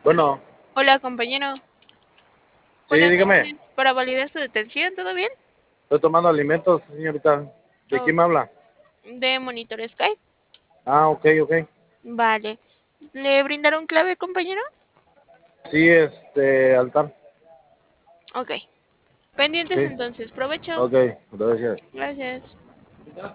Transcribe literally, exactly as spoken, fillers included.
Bueno, Hola, compañero. sí, Buenas dígame. noches. Para validar su detención, ¿todo bien? Estoy tomando alimentos, señorita. ¿De Oh, quién me habla? de Monitor Skype. Ah, ok, ok. Vale. ¿Le brindaron clave, compañero? Sí, este, altar. Ok. Pendientes Sí, entonces. Provecho. ok, gracias. Gracias.